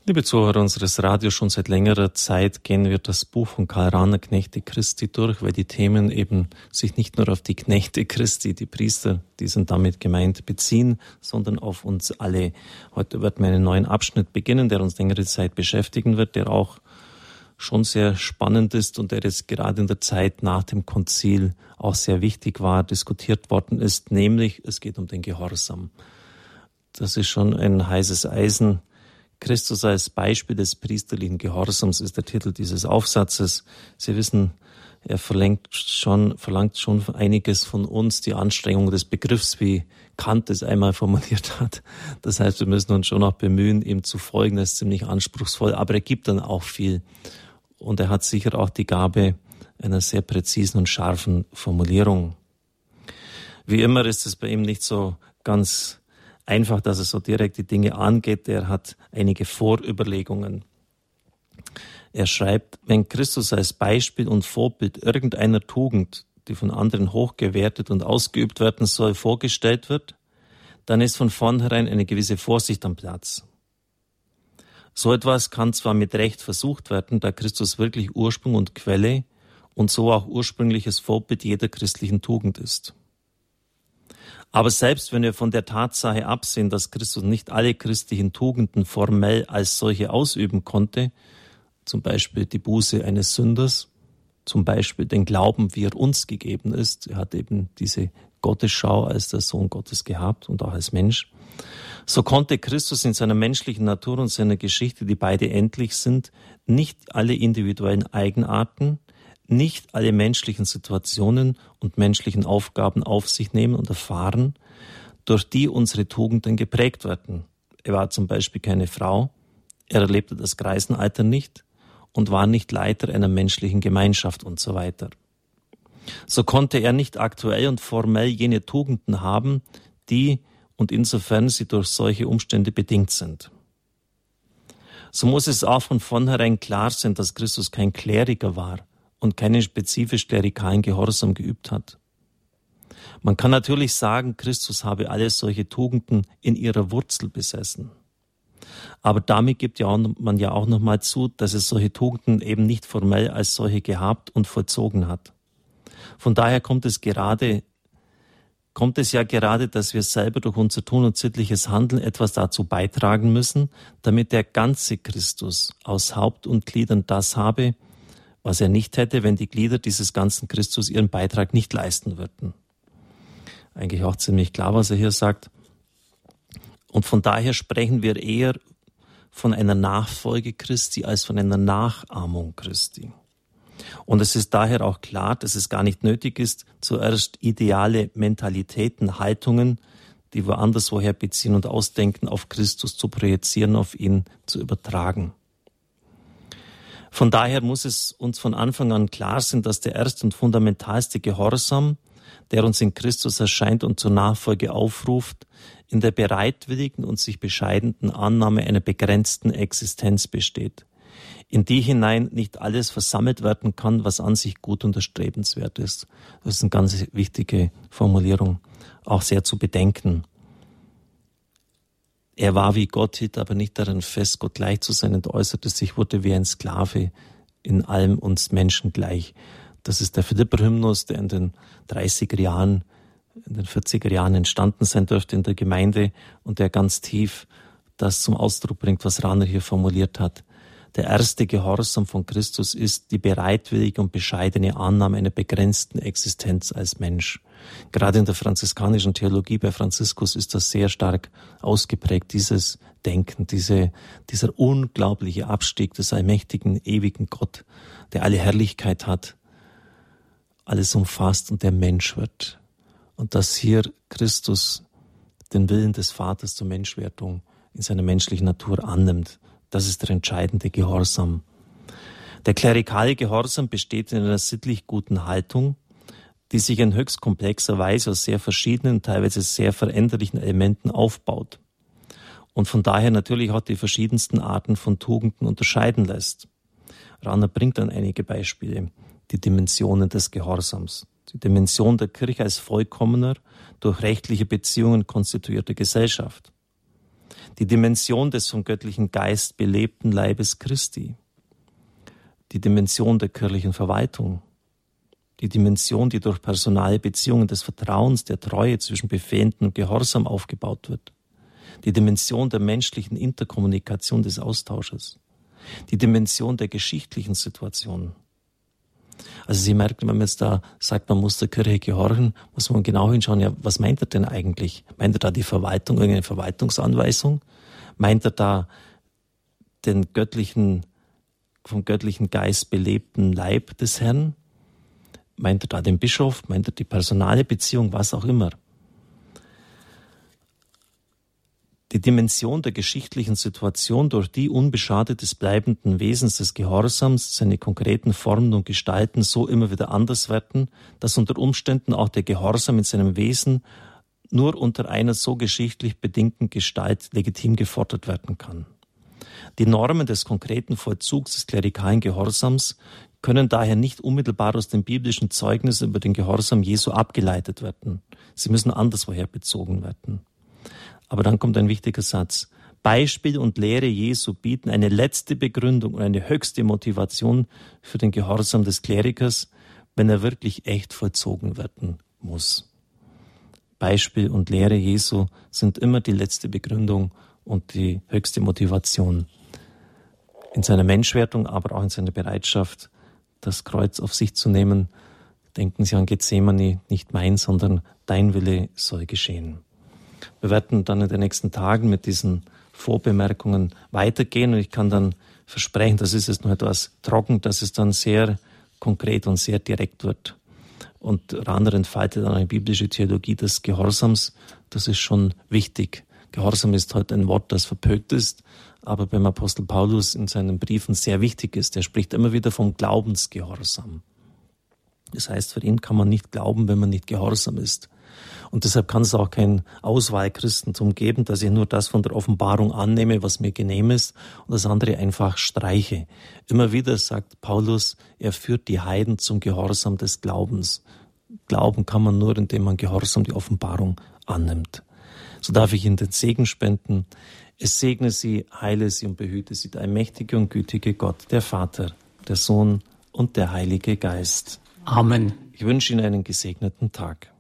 Liebe Zuhörer unseres Radios, schon seit längerer Zeit gehen wir das Buch von Karl Rahner, Knechte Christi, durch, weil die Themen eben sich nicht nur auf die Knechte Christi, die Priester, die sind damit gemeint, beziehen, sondern auf uns alle. Heute wird wir einen neuen Abschnitt beginnen, der uns längere Zeit beschäftigen wird, der auch schon sehr spannend ist und der jetzt gerade in der Zeit nach dem Konzil auch sehr wichtig war, diskutiert worden ist, nämlich es geht um den Gehorsam. Das ist schon ein heißes Eisen. Christus als Beispiel des priesterlichen Gehorsams ist der Titel dieses Aufsatzes. Sie wissen, er verlangt schon einiges von uns, die Anstrengung des Begriffs, wie Kant es einmal formuliert hat. Das heißt, wir müssen uns schon auch bemühen, ihm zu folgen. Das ist ziemlich anspruchsvoll, aber er gibt dann auch viel. Und er hat sicher auch die Gabe einer sehr präzisen und scharfen Formulierung. Wie immer ist es bei ihm nicht so ganz einfach, dass er so direkt die Dinge angeht. Er hat einige Vorüberlegungen. Er schreibt, wenn Christus als Beispiel und Vorbild irgendeiner Tugend, die von anderen hoch gewertet und ausgeübt werden soll, vorgestellt wird, dann ist von vornherein eine gewisse Vorsicht am Platz. So etwas kann zwar mit Recht versucht werden, da Christus wirklich Ursprung und Quelle und so auch ursprüngliches Vorbild jeder christlichen Tugend ist. Aber selbst wenn wir von der Tatsache absehen, dass Christus nicht alle christlichen Tugenden formell als solche ausüben konnte, zum Beispiel die Buße eines Sünders, zum Beispiel den Glauben, wie er uns gegeben ist, er hat eben diese Gottesschau als der Sohn Gottes gehabt und auch als Mensch, so konnte Christus in seiner menschlichen Natur und seiner Geschichte, die beide endlich sind, nicht alle individuellen Eigenarten, nicht alle menschlichen Situationen und menschlichen Aufgaben auf sich nehmen und erfahren, durch die unsere Tugenden geprägt werden. Er war zum Beispiel keine Frau, er erlebte das Greisenalter nicht und war nicht Leiter einer menschlichen Gemeinschaft und so weiter. So konnte er nicht aktuell und formell jene Tugenden haben, die und insofern sie durch solche Umstände bedingt sind. So muss es auch von vornherein klar sein, dass Christus kein Kleriker war und keinen spezifisch klerikalen Gehorsam geübt hat. Man kann natürlich sagen, Christus habe alle solche Tugenden in ihrer Wurzel besessen. Aber damit gibt man ja auch nochmal zu, dass es solche Tugenden eben nicht formell als solche gehabt und vollzogen hat. Von daher kommt es ja gerade, dass wir selber durch unser Tun und sittliches Handeln etwas dazu beitragen müssen, damit der ganze Christus aus Haupt und Gliedern das habe, was er nicht hätte, wenn die Glieder dieses ganzen Christus ihren Beitrag nicht leisten würden. Eigentlich auch ziemlich klar, was er hier sagt. Und von daher sprechen wir eher von einer Nachfolge Christi als von einer Nachahmung Christi. Und es ist daher auch klar, dass es gar nicht nötig ist, zuerst ideale Mentalitäten, Haltungen, die wir anderswoher beziehen und ausdenken, auf Christus zu projizieren, auf ihn zu übertragen. Von daher muss es uns von Anfang an klar sein, dass der erste und fundamentalste Gehorsam, der uns in Christus erscheint und zur Nachfolge aufruft, in der bereitwilligen und sich bescheidenen Annahme einer begrenzten Existenz besteht, in die hinein nicht alles versammelt werden kann, was an sich gut und erstrebenswert ist. Das ist eine ganz wichtige Formulierung, auch sehr zu bedenken. Er war wie Gott, hielt aber nicht daran fest, Gott gleich zu sein und äußerte sich, wurde wie ein Sklave, in allem uns Menschen gleich. Das ist der Philipper-Hymnus, der in den 30er Jahren, in den 40er Jahren entstanden sein dürfte in der Gemeinde und der ganz tief das zum Ausdruck bringt, was Rahner hier formuliert hat. Der erste Gehorsam von Christus ist die bereitwillige und bescheidene Annahme einer begrenzten Existenz als Mensch. Gerade in der franziskanischen Theologie bei Franziskus ist das sehr stark ausgeprägt, dieses Denken, dieser unglaubliche Abstieg des allmächtigen, ewigen Gott, der alle Herrlichkeit hat, alles umfasst und der Mensch wird. Und dass hier Christus den Willen des Vaters zur Menschwerdung in seiner menschlichen Natur annimmt, das ist der entscheidende Gehorsam. Der klerikale Gehorsam besteht in einer sittlich guten Haltung, die sich in höchst komplexer Weise aus sehr verschiedenen, teilweise sehr veränderlichen Elementen aufbaut und von daher natürlich auch die verschiedensten Arten von Tugenden unterscheiden lässt. Rahner bringt dann einige Beispiele, die Dimensionen des Gehorsams. Die Dimension der Kirche als vollkommener, durch rechtliche Beziehungen konstituierte Gesellschaft. Die Dimension des vom göttlichen Geist belebten Leibes Christi. Die Dimension der kirchlichen Verwaltung. Die Dimension, die durch personale Beziehungen des Vertrauens, der Treue zwischen Befehlenden und Gehorsam aufgebaut wird. Die Dimension der menschlichen Interkommunikation des Austausches. Die Dimension der geschichtlichen Situation. Also Sie merken, wenn man jetzt da sagt, man muss der Kirche gehorchen, muss man genau hinschauen, ja, was meint er denn eigentlich? Meint er da die Verwaltung, irgendeine Verwaltungsanweisung? Meint er da den vom göttlichen Geist belebten Leib des Herrn? Meint er da den Bischof? Meint er die personale Beziehung? Was auch immer. Die Dimension der geschichtlichen Situation, durch die unbeschadet des bleibenden Wesens des Gehorsams seine konkreten Formen und Gestalten so immer wieder anders werden, dass unter Umständen auch der Gehorsam in seinem Wesen nur unter einer so geschichtlich bedingten Gestalt legitim gefordert werden kann. Die Normen des konkreten Vollzugs des klerikalen Gehorsams können daher nicht unmittelbar aus den biblischen Zeugnissen über den Gehorsam Jesu abgeleitet werden. Sie müssen anderswoher bezogen werden. Aber dann kommt ein wichtiger Satz. Beispiel und Lehre Jesu bieten eine letzte Begründung und eine höchste Motivation für den Gehorsam des Klerikers, wenn er wirklich echt vollzogen werden muss. Beispiel und Lehre Jesu sind immer die letzte Begründung und die höchste Motivation in seiner Menschwerdung, aber auch in seiner Bereitschaft, das Kreuz auf sich zu nehmen. Denken Sie an Gethsemane, nicht mein, sondern dein Wille soll geschehen. Wir werden dann in den nächsten Tagen mit diesen Vorbemerkungen weitergehen und ich kann dann versprechen, das ist jetzt nur etwas trocken, dass es dann sehr konkret und sehr direkt wird. Und Rahner entfaltet dann eine biblische Theologie des Gehorsams. Das ist schon wichtig. Gehorsam ist heute ein Wort, das verpönt ist, aber beim Apostel Paulus in seinen Briefen sehr wichtig ist. Er spricht immer wieder vom Glaubensgehorsam. Das heißt, für ihn kann man nicht glauben, wenn man nicht gehorsam ist. Und deshalb kann es auch kein Auswahlchristentum geben, dass ich nur das von der Offenbarung annehme, was mir genehm ist, und das andere einfach streiche. Immer wieder sagt Paulus, er führt die Heiden zum Gehorsam des Glaubens. Glauben kann man nur, indem man Gehorsam die Offenbarung annimmt. So darf ich Ihnen den Segen spenden. Es segne Sie, heile Sie und behüte Sie, der allmächtige und gütige Gott, der Vater, der Sohn und der Heilige Geist. Amen. Ich wünsche Ihnen einen gesegneten Tag.